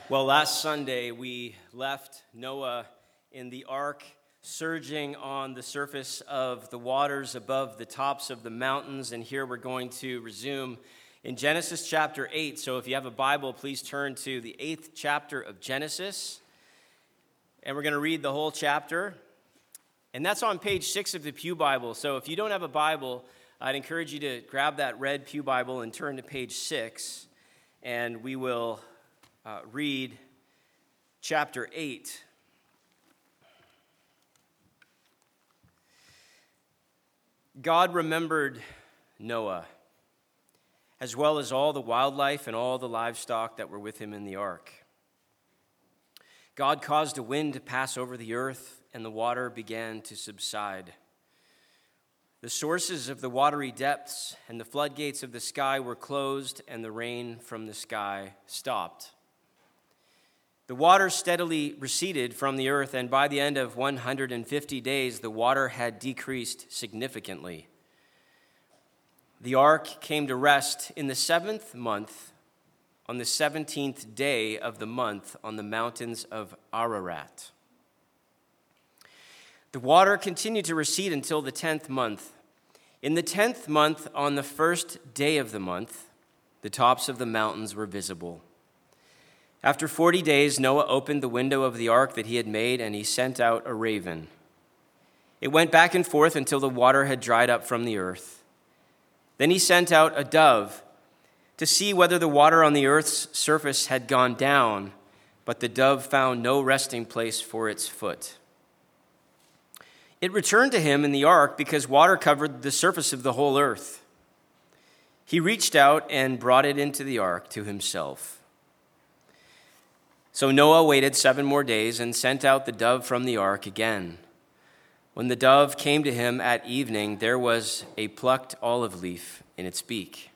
Well, last Sunday we left Noah in the ark, surging on the surface of the waters above the tops of the mountains, and here we're going to resume in Genesis chapter 8. So if you have a Bible, please turn to the 8th chapter of Genesis, and we're going to read the whole chapter, and that's on page 6 of the Pew Bible. So if you don't have a Bible, I'd encourage you to grab that red Pew Bible and turn to page 6, and we will read chapter 8. God remembered Noah, as well as all the wildlife and all the livestock that were with him in the ark. God caused a wind to pass over the earth, and the water began to subside. The sources of the watery depths and the floodgates of the sky were closed, and the rain from the sky stopped. The water steadily receded from the earth, and by the end of 150 days, the water had decreased significantly. The ark came to rest in the 7th month, on the 17th day of the month, on the mountains of Ararat. The water continued to recede until the 10th month. In the 10th month, on the first day of the month, the tops of the mountains were visible. After 40 days, Noah opened the window of the ark that he had made, and he sent out a raven. It went back and forth until the water had dried up from the earth. Then he sent out a dove to see whether the water on the earth's surface had gone down, but the dove found no resting place for its foot. It returned to him in the ark because water covered the surface of the whole earth. He reached out and brought it into the ark to himself. So Noah waited 7 more days and sent out the dove from the ark again. When the dove came to him at evening, there was a plucked olive leaf in its beak.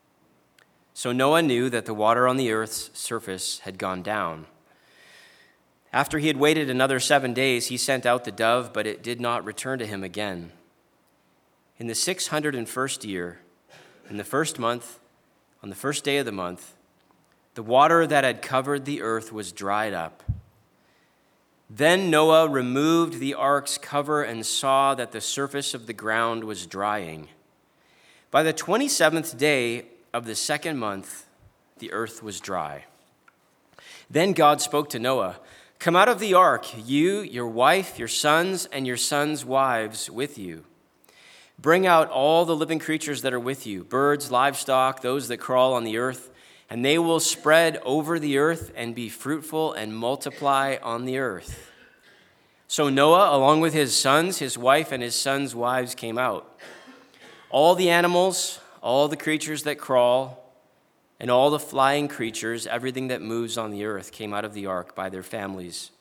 So Noah knew that the water on the earth's surface had gone down. After he had waited another 7 days, he sent out the dove, but it did not return to him again. In the 601st year, in the first month, on the first day of the month, the water that had covered the earth was dried up. Then Noah removed the ark's cover and saw that the surface of the ground was drying. By the 27th day of the 2nd month, the earth was dry. Then God spoke to Noah, "Come out of the ark, you, your wife, your sons, and your sons' wives with you. Bring out all the living creatures that are with you, birds, livestock, those that crawl on the earth, and they will spread over the earth and be fruitful and multiply on the earth." So Noah, along with his sons, his wife, and his sons' wives came out. All the animals, all the creatures that crawl, and all the flying creatures, everything that moves on the earth, came out of the ark by their families.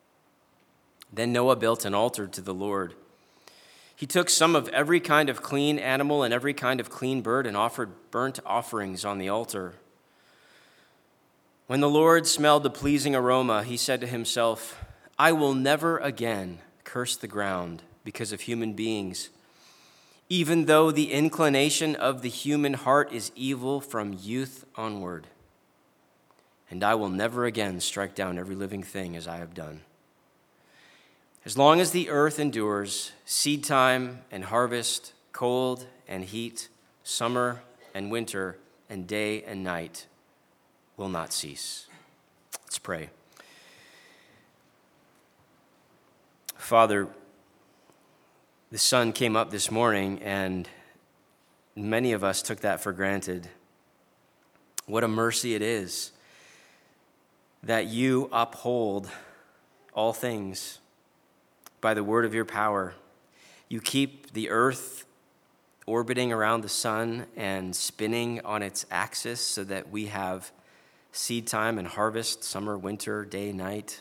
Then Noah built an altar to the Lord. He took some of every kind of clean animal and every kind of clean bird and offered burnt offerings on the altar. When the Lord smelled the pleasing aroma, he said to himself, "I will never again curse the ground because of human beings, even though the inclination of the human heart is evil from youth onward. And I will never again strike down every living thing as I have done. As long as the earth endures, seed time and harvest, cold and heat, summer and winter, and day and night will not cease." Let's pray. Father, the sun came up this morning, and many of us took that for granted. What a mercy it is that you uphold all things by the word of your power. You keep the earth orbiting around the sun and spinning on its axis so that we have seed time and harvest, summer, winter, day, night.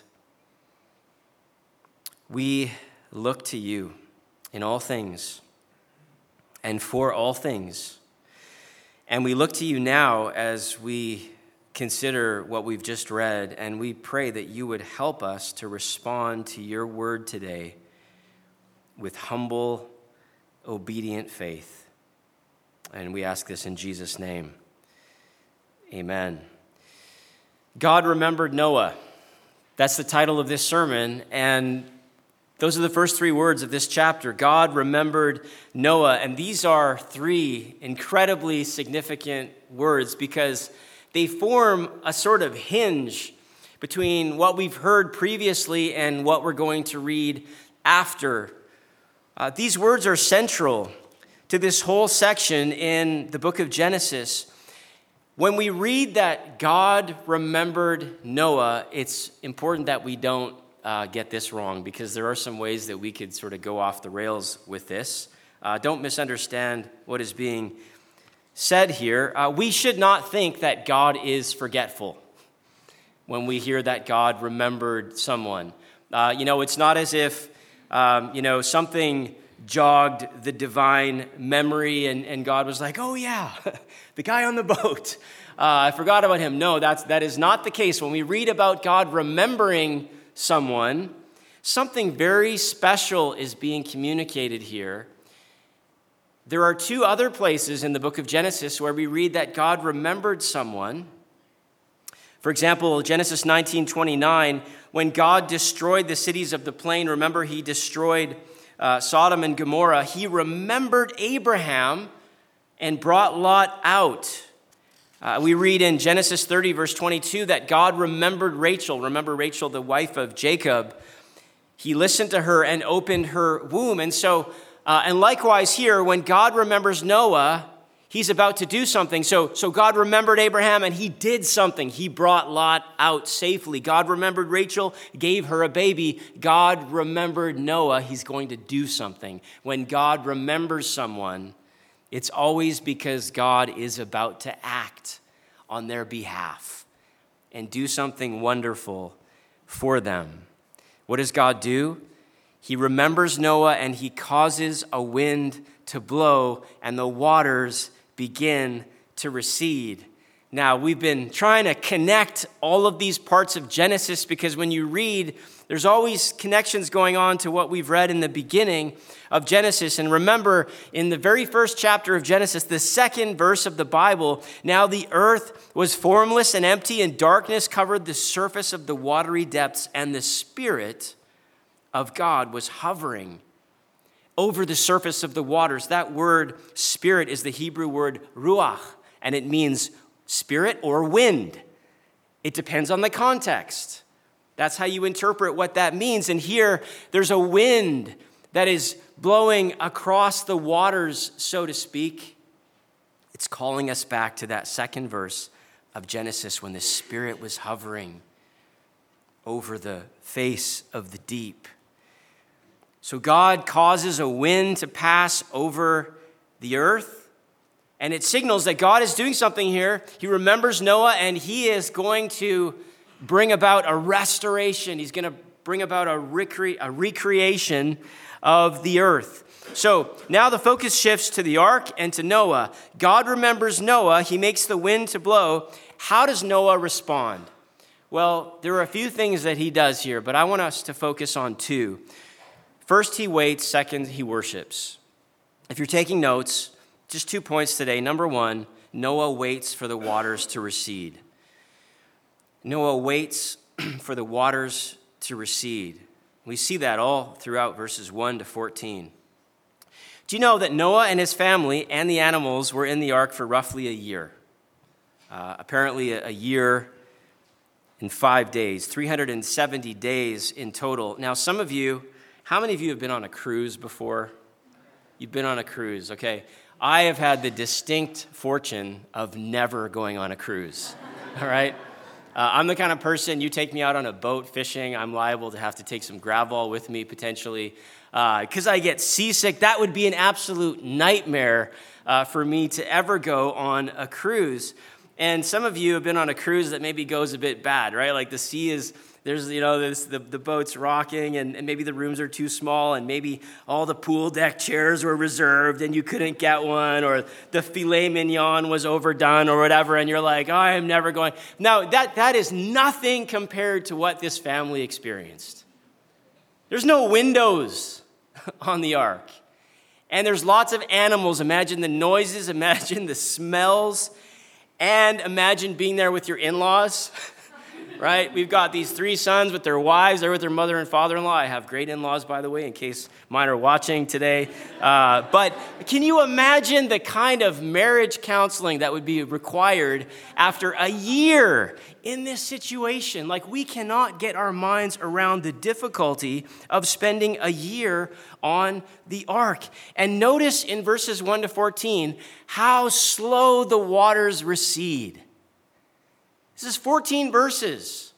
We look to you in all things and for all things. And we look to you now as we consider what we've just read, and we pray that you would help us to respond to your word today with humble, obedient faith. And we ask this in Jesus' name. Amen. God remembered Noah. That's the title of this sermon, and those are the first three words of this chapter. God remembered Noah, and these are three incredibly significant words because they form a sort of hinge between what we've heard previously and what we're going to read after. These words are central to this whole section in the book of Genesis. When we read that God remembered Noah, it's important that we don't get this wrong because there are some ways that we could sort of go off the rails with this. Don't misunderstand what is being said here. We should not think that God is forgetful when we hear that God remembered someone. It's not as if, something jogged the divine memory and God was like, oh yeah, the guy on the boat. I forgot about him. No, that is not the case. When we read about God remembering someone, something very special is being communicated here. There are two other places in the book of Genesis where we read that God remembered someone. For example, Genesis 19:29, when God destroyed the cities of the plain, remember he destroyed Sodom and Gomorrah, he remembered Abraham and brought Lot out. We read in Genesis 30, verse 22, that God remembered Rachel. Remember Rachel, the wife of Jacob. He listened to her and opened her womb. And so, and likewise here, when God remembers Noah, he's about to do something. So God remembered Abraham and he did something. He brought Lot out safely. God remembered Rachel, gave her a baby. God remembered Noah. He's going to do something. When God remembers someone, it's always because God is about to act on their behalf and do something wonderful for them. What does God do? He remembers Noah and he causes a wind to blow and the waters begin to recede. Now, we've been trying to connect all of these parts of Genesis because when you read, there's always connections going on to what we've read in the beginning of Genesis. And remember, in the very first chapter of Genesis, the second verse of the Bible, now the earth was formless and empty, and darkness covered the surface of the watery depths, and the Spirit of God was hovering over the surface of the waters. That word spirit is the Hebrew word ruach, and it means spirit or wind. It depends on the context. That's how you interpret what that means. And here, there's a wind that is blowing across the waters, so to speak. It's calling us back to that second verse of Genesis when the Spirit was hovering over the face of the deep. So God causes a wind to pass over the earth, and it signals that God is doing something here. He remembers Noah, and he is going to bring about a restoration. He's going to bring about a recreation of the earth. So now the focus shifts to the ark and to Noah. God remembers Noah. He makes the wind to blow. How does Noah respond? Well, there are a few things that he does here, but I want us to focus on two. First, he waits. Second, he worships. If you're taking notes, just 2 points today. Number one, Noah waits for the waters to recede. Noah waits for the waters to recede. We see that all throughout verses 1 to 14. Do you know that Noah and his family and the animals were in the ark for roughly a year? Apparently a year and 5 days, 370 days in total. Now, how many of you have been on a cruise before? You've been on a cruise, okay. I have had the distinct fortune of never going on a cruise, all right? I'm the kind of person, you take me out on a boat fishing, I'm liable to have to take some Gravol with me potentially. Because I get seasick, that would be an absolute nightmare for me to ever go on a cruise. And some of you have been on a cruise that maybe goes a bit bad, right? Like the sea is, the boat's rocking and maybe the rooms are too small and maybe all the pool deck chairs were reserved and you couldn't get one, or the filet mignon was overdone or whatever, and you're like, oh, I am never going. Now, that is nothing compared to what this family experienced. There's no windows on the ark. And there's lots of animals. Imagine the noises, imagine the smells, and imagine being there with your in-laws. right? We've got these 3 sons with their wives. They're with their mother and father-in-law. I have great in-laws, by the way, in case mine are watching today. But can you imagine the kind of marriage counseling that would be required after a year in this situation? Like, we cannot get our minds around the difficulty of spending a year on the ark. And notice in verses 1 to 14 how slow the waters recede. This is 14 verses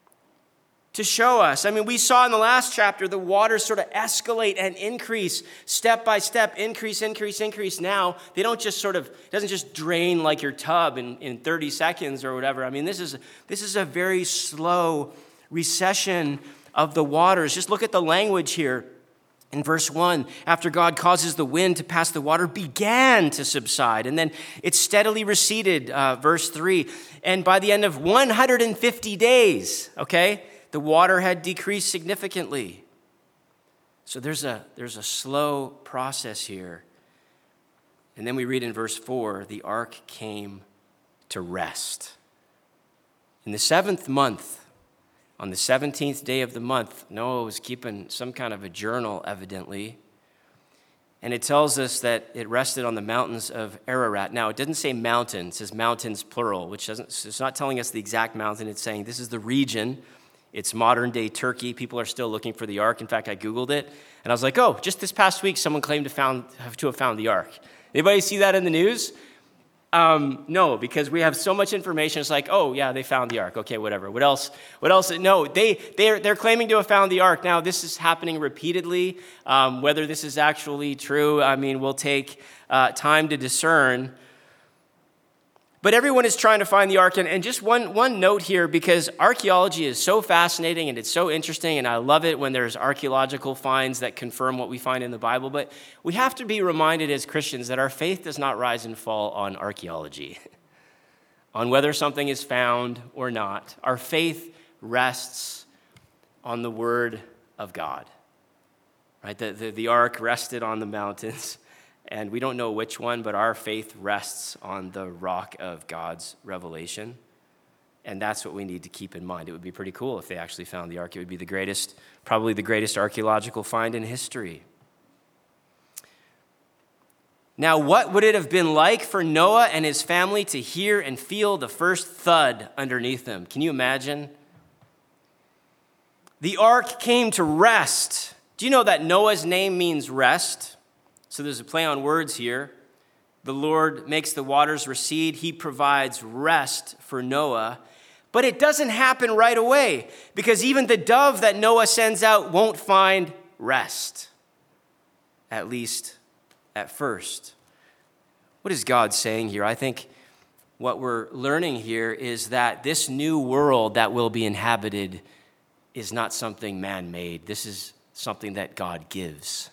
to show us. I mean, we saw in the last chapter the waters sort of escalate and increase step by step, increase. Now, they don't just it doesn't just drain like your tub in 30 seconds or whatever. I mean, this is a very slow recession of the waters. Just look at the language here. In verse 1, after God causes the wind to pass, the water began to subside. And then it steadily receded, verse 3. And by the end of 150 days, the water had decreased significantly. So there's a slow process here. And then we read in verse 4, the ark came to rest. In the 7th month, on the 17th day of the month, Noah was keeping some kind of a journal, evidently. And it tells us that it rested on the mountains of Ararat. Now, it doesn't say mountain. It says mountains, plural, it's not telling us the exact mountain. It's saying this is the region. It's modern-day Turkey. People are still looking for the ark. In fact, I Googled it, and I was like, oh, just this past week, someone claimed to have found the ark. Anybody see that in the news? No, because we have so much information. It's like, oh yeah, they found the ark. Okay, whatever. What else? No, they're claiming to have found the ark. Now, this is happening repeatedly. Whether this is actually true, I mean, will take time to discern. But everyone is trying to find the ark. And just one note here, because archaeology is so fascinating and it's so interesting, and I love it when there's archaeological finds that confirm what we find in the Bible. But we have to be reminded as Christians that our faith does not rise and fall on archaeology, on whether something is found or not. Our faith rests on the Word of God. Right? The ark rested on the mountains. And we don't know which one, but our faith rests on the rock of God's revelation. And that's what we need to keep in mind. It would be pretty cool if they actually found the ark. It would be probably the greatest archaeological find in history. Now, what would it have been like for Noah and his family to hear and feel the first thud underneath them? Can you imagine? The ark came to rest. Do you know that Noah's name means rest? So there's a play on words here. The Lord makes the waters recede. He provides rest for Noah. But it doesn't happen right away, because even the dove that Noah sends out won't find rest, at least at first. What is God saying here? I think what we're learning here is that this new world that will be inhabited is not something man-made. This is something that God gives.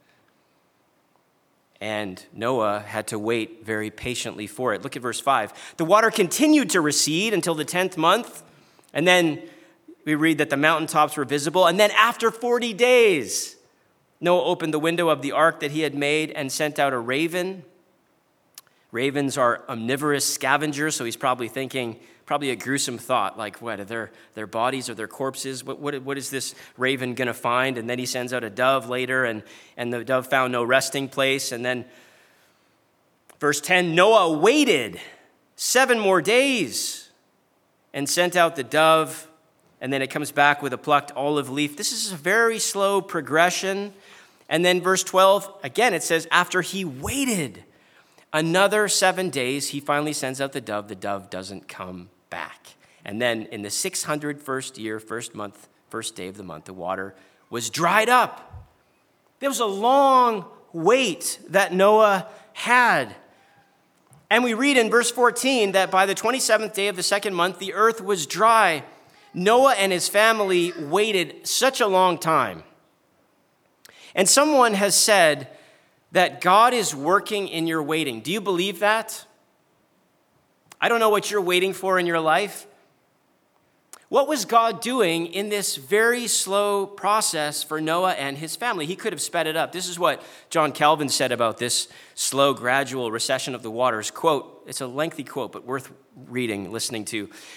And Noah had to wait very patiently for it. Look at verse 5. The water continued to recede until the 10th month. And then we read that the mountaintops were visible. And then after 40 days, Noah opened the window of the ark that he had made and sent out a raven. Ravens are omnivorous scavengers, so he's probably thinking, a gruesome thought, like what, are their bodies or their corpses? What is this raven going to find? And then he sends out a dove later, and the dove found no resting place. And then verse 10, Noah waited 7 more days and sent out the dove, and then it comes back with a plucked olive leaf. This is a very slow progression. And then verse 12, again, it says, after he waited another 7 days, he finally sends out the dove. The dove doesn't come back. And then in the 601st year, first month, first day of the month, the water was dried up. There was a long wait that Noah had. And we read in verse 14 that by the 27th day of the 2nd month, the earth was dry. Noah and his family waited such a long time. And someone has said that God is working in your waiting. Do you believe that? I don't know what you're waiting for in your life. What was God doing in this very slow process for Noah and his family? He could have sped it up. This is what John Calvin said about this slow, gradual recession of the waters. Quote, it's a lengthy quote, but worth reading, listening to.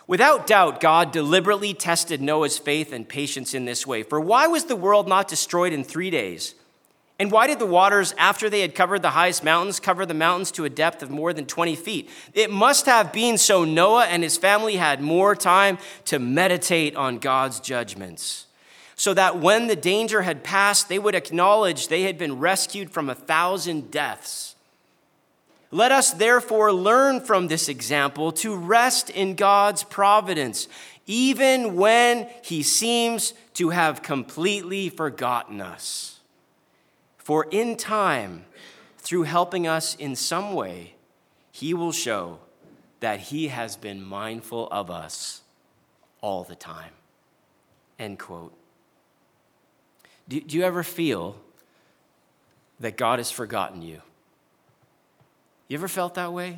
Without doubt, God deliberately tested Noah's faith and patience in this way. For why was the world not destroyed in 3 days? And why did the waters, after they had covered the highest mountains, cover the mountains to a depth of more than 20 feet? It must have been so Noah and his family had more time to meditate on God's judgments, so that when the danger had passed, they would acknowledge they had been rescued from 1,000 deaths. Let us therefore learn from this example to rest in God's providence, even when he seems to have completely forgotten us. For in time, through helping us in some way, he will show that he has been mindful of us all the time. End quote. Do you ever feel that God has forgotten you? You ever felt that way?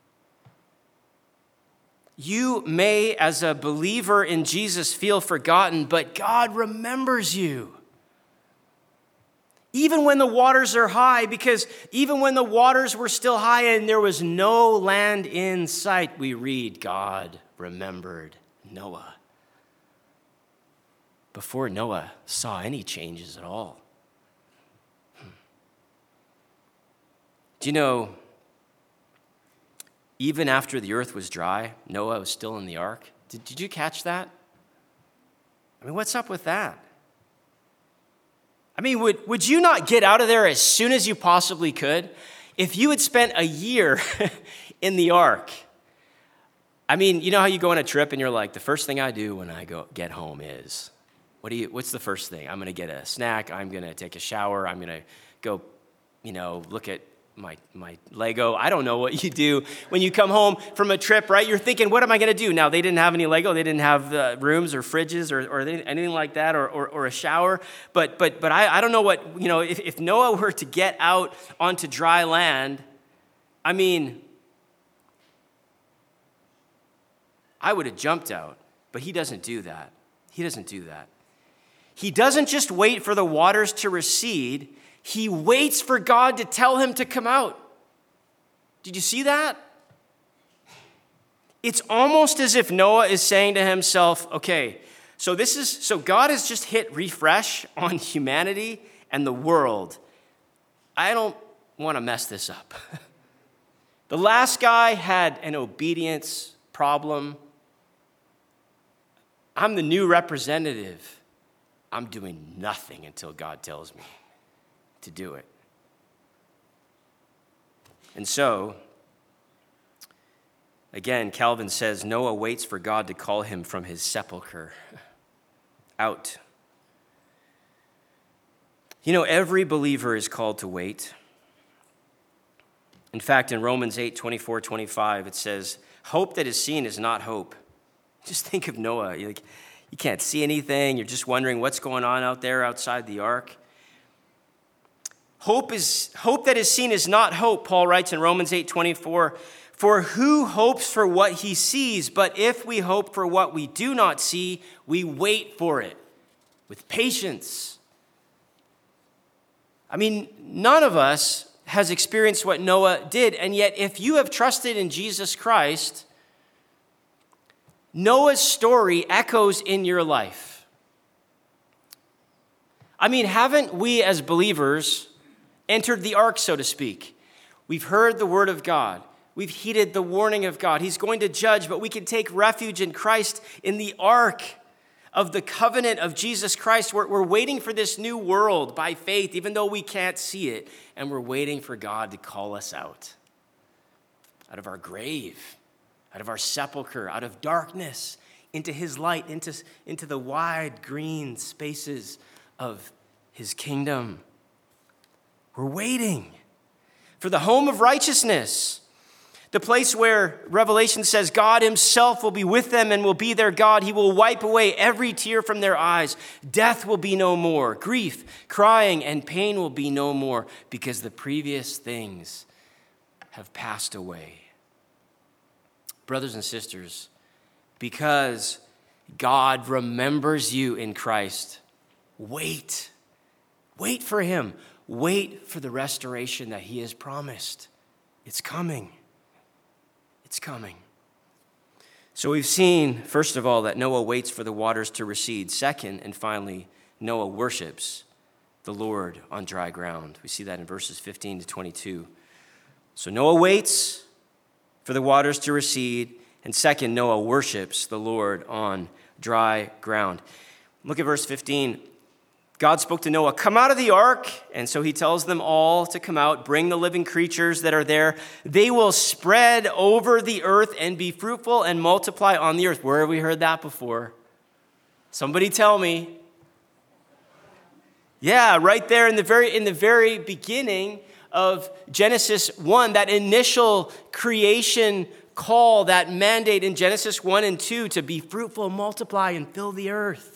You may, as a believer in Jesus, feel forgotten, but God remembers you. Even when the waters are high, because even when the waters were still high and there was no land in sight, we read, God remembered Noah. Before Noah saw any changes at all. Do you know, even after the earth was dry, Noah was still in the ark? Did you catch that? I mean, what's up with that? I mean, would you not get out of there as soon as you possibly could? If you had spent a year in the ark, I mean, you know how you go on a trip and you're like, the first thing I do when I get home is, what's the first thing? I'm going to get a snack. I'm going to take a shower. I'm going to go, look at my Lego. I don't know what you do when you come home from a trip, right? You're thinking, what am I going to do? Now, they didn't have any Lego. They didn't have rooms or fridges or anything like that or a shower. But I don't know what, if Noah were to get out onto dry land, I mean, I would have jumped out. But he doesn't do that. He doesn't do that. He doesn't just wait for the waters to recede. He waits for God to tell him to come out. Did you see that? It's almost as if Noah is saying to himself, okay, so God has just hit refresh on humanity and the world. I don't want to mess this up. The last guy had an obedience problem. I'm the new representative. I'm doing nothing until God tells me to do it. And so, again, Calvin says, Noah waits for God to call him from his sepulcher out. Every believer is called to wait. In fact, in Romans 8:24-25, it says, hope that is seen is not hope. Just think of Noah. You can't see anything. You're just wondering what's going on out there outside the ark. Hope that is seen is not hope, Paul writes in Romans 8:24. For who hopes for what he sees? But if we hope for what we do not see, we wait for it with patience. I mean, none of us has experienced what Noah did. And yet, if you have trusted in Jesus Christ, Noah's story echoes in your life. I mean, haven't we as believers entered the ark, so to speak? We've heard the word of God. We've heeded the warning of God. He's going to judge, but we can take refuge in Christ in the ark of the covenant of Jesus Christ. We're waiting for this new world by faith, even though we can't see it. And we're waiting for God to call us out of our grave, out of our sepulcher, out of darkness, into his light, into the wide green spaces of his kingdom. We're waiting for the home of righteousness, the place where Revelation says God himself will be with them and will be their God. He will wipe away every tear from their eyes. Death will be no more. Grief, crying, and pain will be no more because the previous things have passed away. Brothers and sisters, because God remembers you in Christ, wait. Wait for him. Wait for the restoration that he has promised. It's coming. It's coming. So we've seen, first of all, that Noah waits for the waters to recede. Second, and finally, Noah worships the Lord on dry ground. We see that in verses 15 to 22. So Noah waits for the waters to recede. And second, Noah worships the Lord on dry ground. Look at verse 15. God spoke to Noah, come out of the ark. And so he tells them all to come out, bring the living creatures that are there. They will spread over the earth and be fruitful and multiply on the earth. Where have we heard that before? Somebody tell me. Yeah, right there in the very beginning of Genesis 1, that initial creation call, that mandate in Genesis 1 and 2 to be fruitful, multiply, and fill the earth.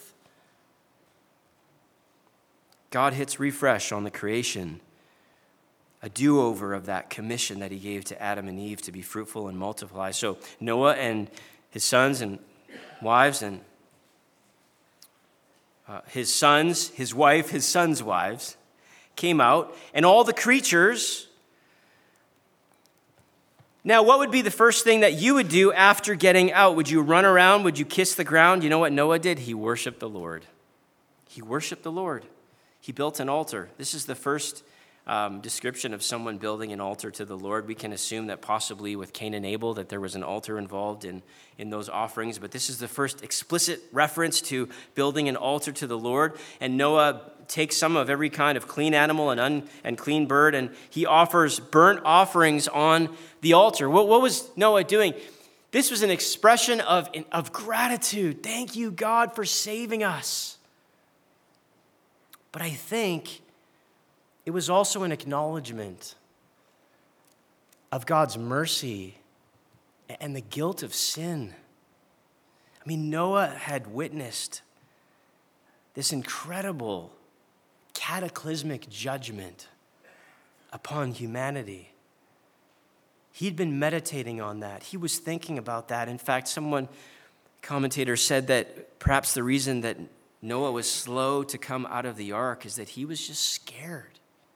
God hits refresh on the creation, a do-over of that commission that he gave to Adam and Eve to be fruitful and multiply. So Noah and his sons and wives and his sons, his wife, his sons' wives came out, and all the creatures. Now, what would be the first thing that you would do after getting out? Would you run around? Would you kiss the ground? You know what Noah did? He worshiped the Lord. He worshiped the Lord. He built an altar. This is the first description of someone building an altar to the Lord. We can assume that possibly with Cain and Abel that there was an altar involved in those offerings, but this is the first explicit reference to building an altar to the Lord. And Noah takes some of every kind of clean animal and unclean bird, and he offers burnt offerings on the altar. What was Noah doing? This was an expression of gratitude. Thank you, God, for saving us. But I think it was also an acknowledgement of God's mercy and the guilt of sin. I mean, Noah had witnessed this incredible cataclysmic judgment upon humanity. He'd been meditating on that. He was thinking about that. In fact, commentator said that perhaps the reason that Noah was slow to come out of the ark is that he was just scared.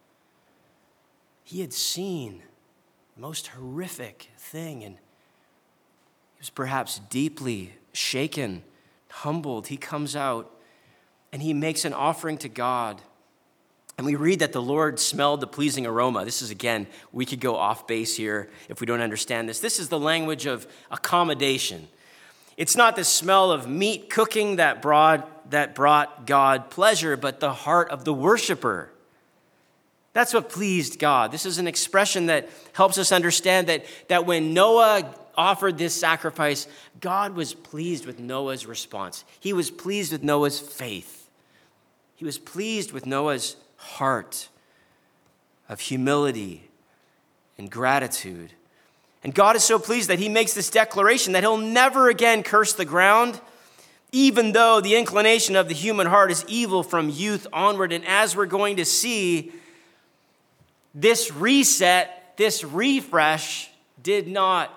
He had seen the most horrific thing, and he was perhaps deeply shaken, humbled. He comes out, and he makes an offering to God. And we read that the Lord smelled the pleasing aroma. This is, again, we could go off base here if we don't understand this. This is the language of accommodation. It's not the smell of meat cooking that brought God pleasure, but the heart of the worshiper. That's what pleased God. This is an expression that helps us understand that when Noah offered this sacrifice, God was pleased with Noah's response. He was pleased with Noah's faith. He was pleased with Noah's heart of humility and gratitude. And God is so pleased that he makes this declaration that he'll never again curse the ground, even though the inclination of the human heart is evil from youth onward. And as we're going to see, this reset, this refresh did not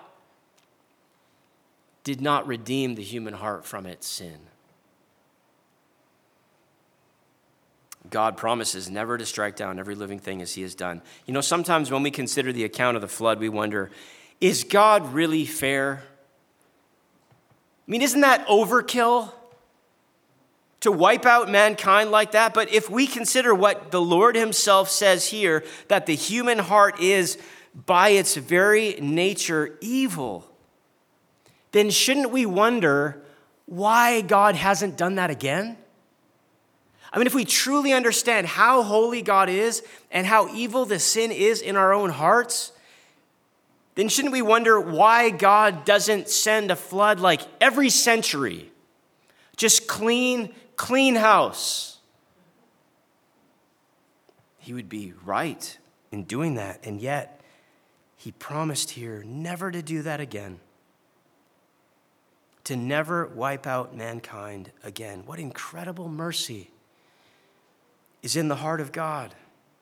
redeem the human heart from its sin. God promises never to strike down every living thing as he has done. You know, sometimes when we consider the account of the flood, we wonder, is God really fair? I mean, isn't that overkill to wipe out mankind like that? But if we consider what the Lord himself says here, that the human heart is by its very nature evil, then shouldn't we wonder why God hasn't done that again? I mean, if we truly understand how holy God is and how evil the sin is in our own hearts, then shouldn't we wonder why God doesn't send a flood like every century? Just clean house. He would be right in doing that, and yet he promised here never to do that again. To never wipe out mankind again. What incredible mercy is in the heart of God.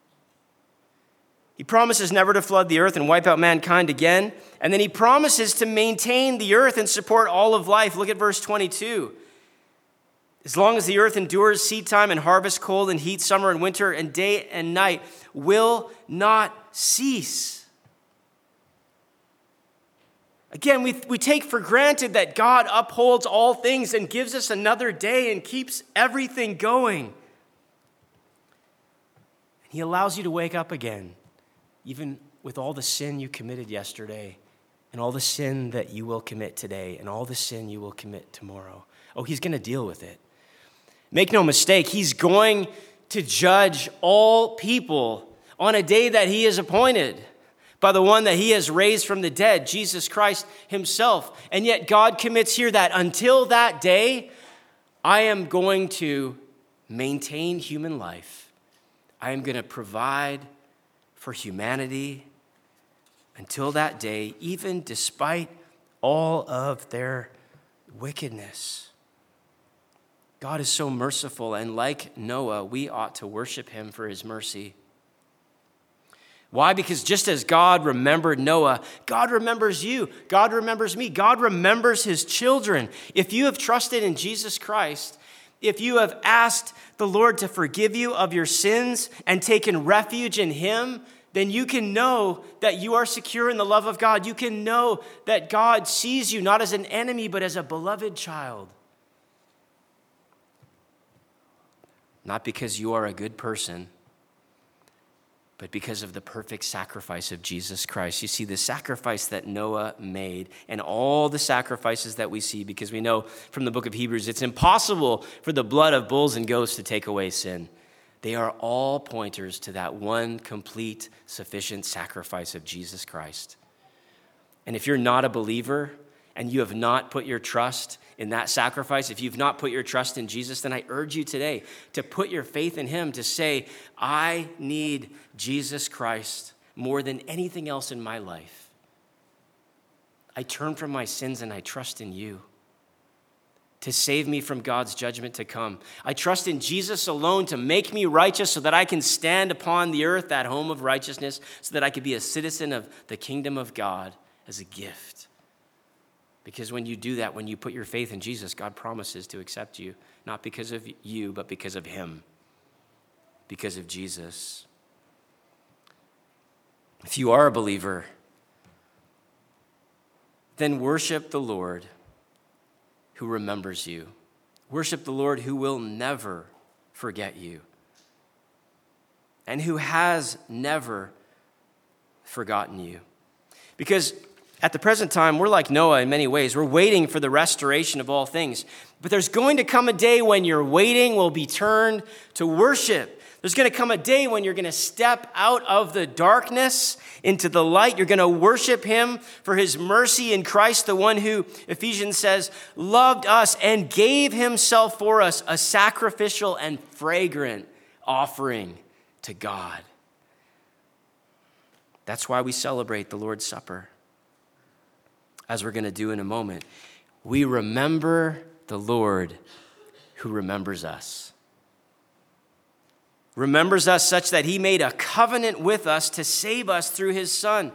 He promises never to flood the earth and wipe out mankind again. And then he promises to maintain the earth and support all of life. Look at verse 22. As long as the earth endures, seed time and harvest, cold and heat, summer and winter, and day and night will not cease. Again, we take for granted that God upholds all things and gives us another day and keeps everything going. He allows you to wake up again, even with all the sin you committed yesterday and all the sin that you will commit today and all the sin you will commit tomorrow. Oh, he's going to deal with it. Make no mistake, he's going to judge all people on a day that he has appointed by the one that he has raised from the dead, Jesus Christ himself. And yet God commits here that until that day, I am going to maintain human life. I am going to provide for humanity until that day, even despite all of their wickedness. God is so merciful, and like Noah, we ought to worship him for his mercy. Why? Because just as God remembered Noah, God remembers you. God remembers me. God remembers his children. If you have trusted in Jesus Christ, if you have asked the Lord to forgive you of your sins and taken refuge in him, then you can know that you are secure in the love of God. You can know that God sees you not as an enemy, but as a beloved child. Not because you are a good person, but because of the perfect sacrifice of Jesus Christ. You see, the sacrifice that Noah made and all the sacrifices that we see, because we know from the book of Hebrews, it's impossible for the blood of bulls and goats to take away sin. They are all pointers to that one complete, sufficient sacrifice of Jesus Christ. And if you're not a believer and you have not put your trust in that sacrifice, if you've not put your trust in Jesus, then I urge you today to put your faith in him, to say, I need Jesus Christ more than anything else in my life. I turn from my sins and I trust in you to save me from God's judgment to come. I trust in Jesus alone to make me righteous so that I can stand upon the earth, that home of righteousness, so that I could be a citizen of the kingdom of God as a gift. Because when you do that, when you put your faith in Jesus, God promises to accept you, not because of you, but because of him, because of Jesus. If you are a believer, then worship the Lord who remembers you. Worship the Lord who will never forget you and who has never forgotten you. Because at the present time, we're like Noah in many ways. We're waiting for the restoration of all things. But there's going to come a day when your waiting will be turned to worship. There's going to come a day when you're going to step out of the darkness into the light. You're going to worship him for his mercy in Christ, the one who, Ephesians says, loved us and gave himself for us, a sacrificial and fragrant offering to God. That's why we celebrate the Lord's Supper. As we're going to do in a moment, we remember the Lord who remembers us. Remembers us such that he made a covenant with us to save us through his Son.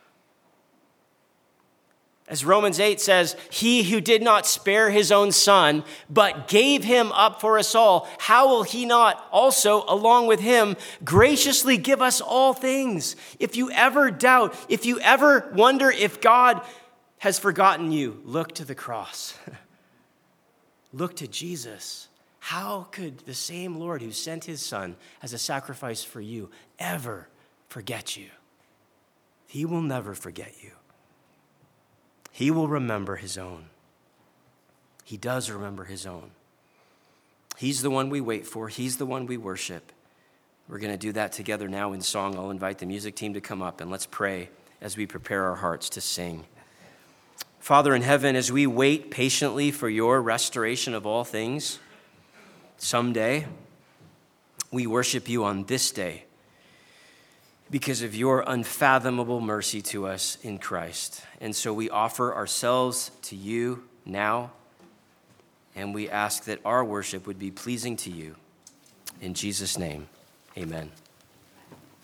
As Romans 8 says, he who did not spare his own Son, but gave him up for us all, how will he not also, along with him, graciously give us all things? If you ever doubt, if you ever wonder if God has forgotten you, look to the cross. Look to Jesus. How could the same Lord who sent his Son as a sacrifice for you ever forget you? He will never forget you. He will remember his own. He does remember his own. He's the one we wait for. He's the one we worship. We're going to do that together now in song. I'll invite the music team to come up and let's pray as we prepare our hearts to sing. Father in heaven, as we wait patiently for your restoration of all things, someday, we worship you on this day because of your unfathomable mercy to us in Christ. And so we offer ourselves to you now, and we ask that our worship would be pleasing to you. In Jesus' name, amen.